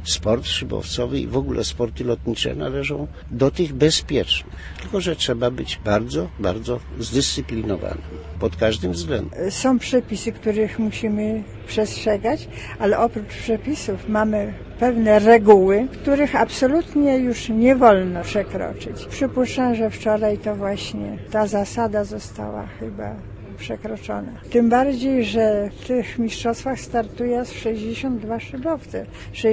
sport szybowcowy i w ogóle sporty lotnicze należą do tych bezpiecznych. Tylko że trzeba być bardzo, bardzo zdyscyplinowanym pod każdym względem. Są przepisy, których musimy przestrzegać, ale oprócz przepisów mamy pewne reguły, których absolutnie już nie wolno przekroczyć. Przypuszczam, że wczoraj to właśnie ta zasada została chyba przekroczona. Tym bardziej, że w tych mistrzostwach startuje 62 szybowce,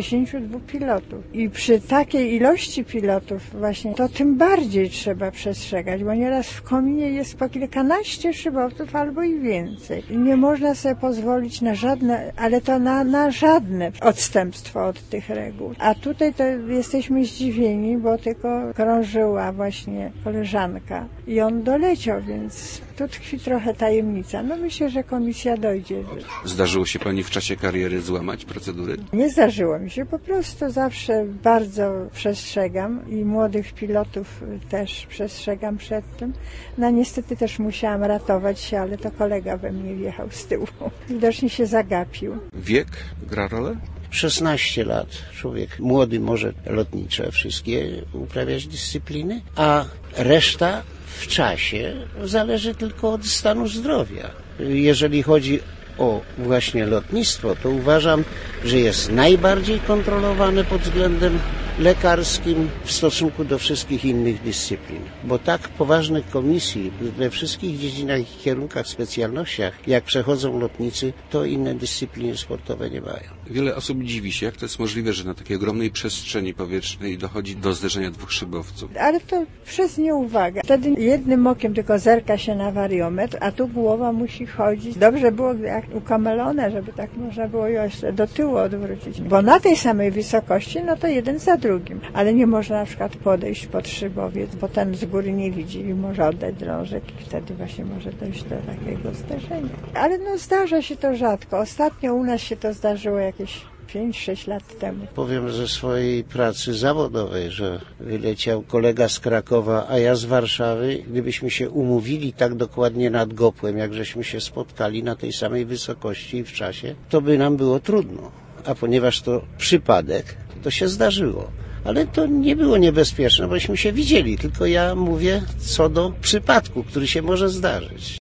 62 pilotów. I przy takiej ilości pilotów właśnie to tym bardziej trzeba przestrzegać, bo nieraz w kominie jest po kilkanaście szybowców albo i więcej. I nie można sobie pozwolić na żadne, ale to na żadne odstępstwo od tych reguł. A tutaj to jesteśmy zdziwieni, bo tylko krążyła właśnie koleżanka i on doleciał, więc tu tkwi trochę tajemnica. No myślę, że komisja dojdzie. Zdarzyło się pani w czasie kariery złamać procedury? Nie zdarzyło mi się. Po prostu zawsze bardzo przestrzegam i młodych pilotów też przestrzegam przed tym. No niestety też musiałam ratować się, ale to kolega we mnie wjechał z tyłu. Widocznie się zagapił. Wiek gra rolę? 16 lat człowiek młody może lotnicze wszystkie uprawiać dyscypliny, a reszta w czasie zależy tylko od stanu zdrowia. Jeżeli chodzi o właśnie lotnictwo, to uważam, że jest najbardziej kontrolowane pod względem lekarskim w stosunku do wszystkich innych dyscyplin. Bo tak poważnych komisji we wszystkich dziedzinach i kierunkach, specjalnościach, jak przechodzą lotnicy, to inne dyscypliny sportowe nie mają. Wiele osób dziwi się, jak to jest możliwe, że na takiej ogromnej przestrzeni powietrznej dochodzi do zderzenia dwóch szybowców. Ale to przez nieuwagę. Wtedy jednym okiem tylko zerka się na wariometr, a tu głowa musi chodzić. Dobrze było jak ukamelone, żeby tak można było jeszcze do tyłu odwrócić. Bo na tej samej wysokości, no to jeden za drugim. Ale nie można na przykład podejść pod szybowiec, bo ten z góry nie widzi i może oddać drążek i wtedy właśnie może dojść do takiego zderzenia. Ale no zdarza się to rzadko. Ostatnio u nas się to zdarzyło jakieś 5-6 lat temu. Powiem ze swojej pracy zawodowej, że wyleciał kolega z Krakowa, a ja z Warszawy. Gdybyśmy się umówili tak dokładnie nad Gopłem, jak żeśmy się spotkali na tej samej wysokości i w czasie, to by nam było trudno. A ponieważ to przypadek, to się zdarzyło. Ale to nie było niebezpieczne, bośmy się widzieli, tylko ja mówię co do przypadku, który się może zdarzyć.